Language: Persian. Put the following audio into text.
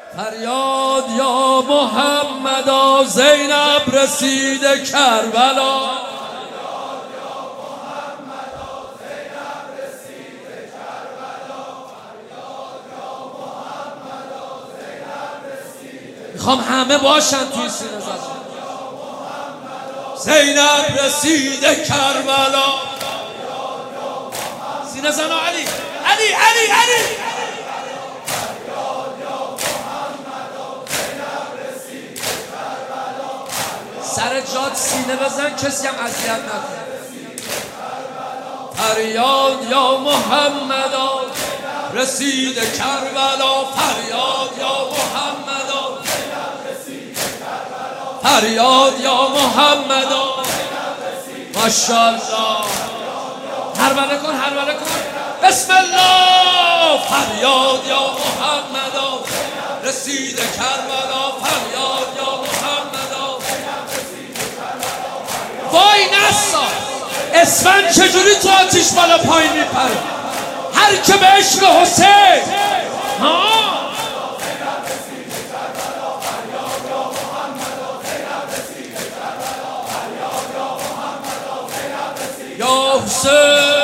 فریاد یا محمدا زینب رسیده کربلا. میخوام همه باشن توی سینه زدن. زینب رسیده کربلا. سینه زن علی علی علی علی. سر جات سینه بزن کسی هم اذیت نکنه. فریاد یا محمدا رسیده کربلا. فریاد یا محمدا. فریاد یا محمدا. ماشاءالله. هربله کن هربله کن. بسم الله. فریاد یا محمدا رسیده کربلا. فریاد یا محمدا. وای نسا اسفند چجوری تو آتیش بالا پایین میپره. هر که به عشق حسین یا حسین